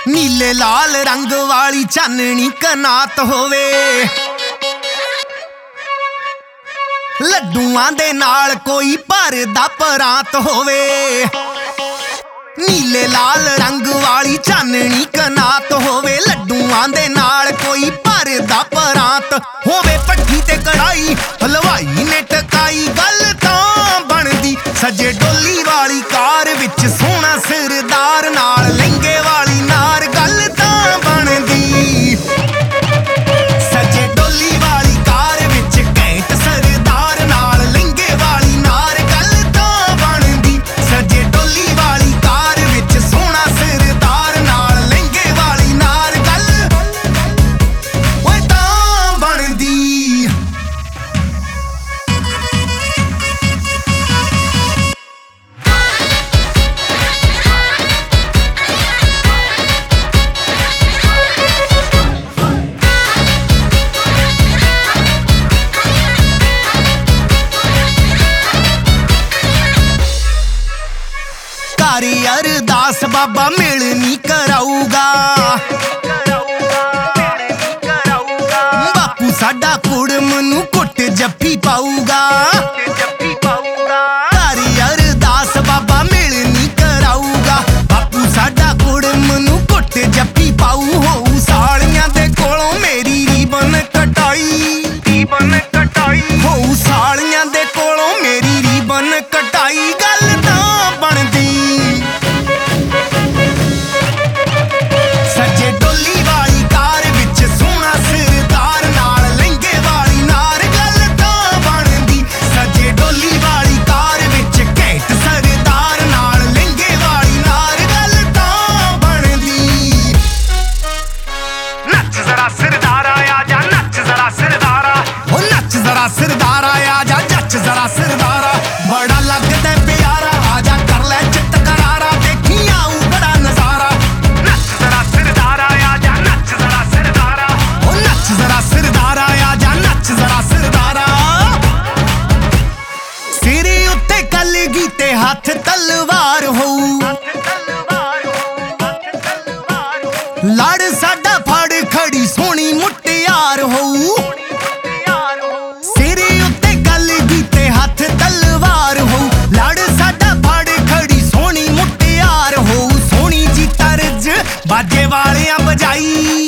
नीले लाल रंग वाली चाननी कनात होवे, लड्डूआं दे नाल कोई भरदा परात होवे। नीले लाल रंग वाली चाननी कनात होवे, लड्डूआं दे नाल कोई भरदा परात होवे। भट्ठी ते कढ़ाई हलवाई ने टकाई, गल तां बनदी सजे डोली वाली कार विच सोहना सिरदार नाल लहंगे वाली नार, गल तां बनदी सजे डोली वाली कार विच घैंट सरदार नाल लहंगे वाली नार, गल तां बनदी सजे डोली वाली कार विच सोहना सिरदार नाल लहंगे वाली नार, गल ओए तां बनदी। अरदास बाबा मिलनी कराऊगा, बापू साडा कुड़म नू कुट जप्पी पाऊगा। अरदास बाबा मिलनी कराऊगा, बापू साडा कुड़म नू कुट जप्पी पाऊ। होऊ सालियां दे कोलों मेरी रीबन कटाई, होऊ सालियां दे कोलों मेरी रीबन कटाई, गल तां बनदी सजे डोली वाली कार विच सोहना सिरदार नाल लहंगे वाली नार, गल तां बनदी सजे डोली वाली कार विच घैंट सरदार नाल लहंगे वाली नार, गल तां बनदी। नच जरा सिरदारा आजा, नच जरा सिरदारा, ओ नच जरा सिरदारा आजा, जच जरा सिरदारा, बड़ा लगदा प्यारा आजा कर ले चित करारा, देखी आऊ बड़ा नजारा। नच जरा सिरदारा आजा, नच जरा सिरदारा, ओ नच जरा सिरदारा आजा, नच जरा सिरदारा। सिरे उत्ते कलगी ते हथ तलवार होऊ, लड़ साडा फड़ खड़ी सोहनी मुटियार होऊ। सिरे उत्ते कलगी ते हथ तलवार होऊ, लड़ साडा फड़ खड़ी सोहनी मुटियार होऊ। सोहनी जी तरज बाजे वालियां बजाई,